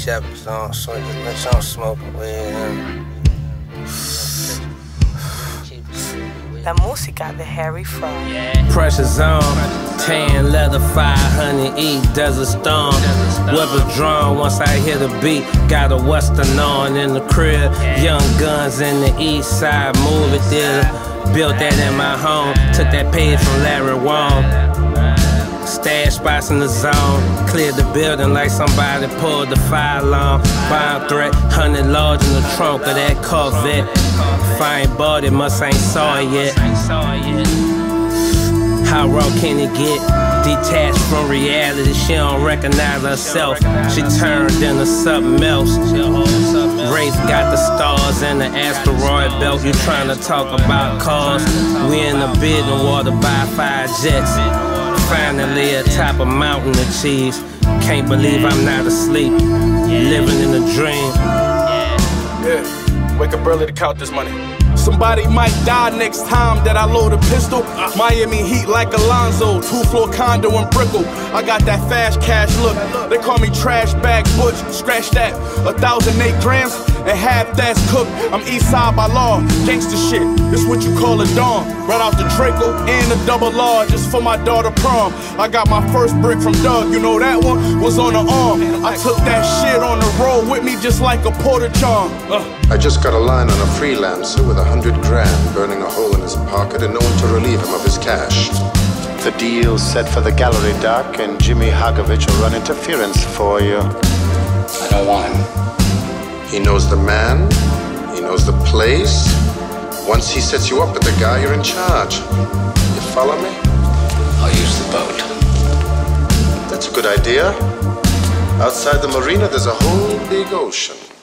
Shepherds on, so bitch, I'm smoking weed. La música de Harry Fraud. Pressure zone, tan leather, 500 E, Desert Storm. Weapons drawn once I hear the beat. Got a Western on in the crib. Young Guns in the East Side movie theater. Built that in my home. Took that page from Larry Wong. Stash spots in the zone. Cleared the building like somebody pulled the fire alarm. Bomb threat, 100 large in the trunk of that Corvette. If I ain't bought it, must ain't saw it yet. How raw can it get? Detached from reality, she don't recognize herself. She turned into something else. Wraith got the stars and the asteroid belt. You trying to talk about cars? We in the bidding war to buy 5 jets. Finally atop a mountain of cheese. Can't believe I'm not asleep, living in a dream. Yeah, wake up early to count this money. Somebody might die next time that I load a pistol. Miami Heat like Alonzo, 2-floor condo in Brickell. I got that fast cash look. They call me Trash Bag Butch. Scratch that, 1,008 grams and half that's cooked. I'm east side by law, gangsta shit. This what you call a dawn. Right out the Draco and a double R just for my daughter prom. I got my first brick from Doug, you know that one was on the arm. I took that shit on the road with me just like a porta john. I just got a line on a freelancer with 100 grand burning a hole in his pocket and no one to relieve him of his cash. The deal's set for the gallery, Doc, and Jimmy Hagovich will run interference for you. I don't want him. He knows the man, he knows the place. Once he sets you up with the guy, you're in charge. You follow me? I'll use the boat. That's a good idea. Outside the marina, there's a whole big ocean.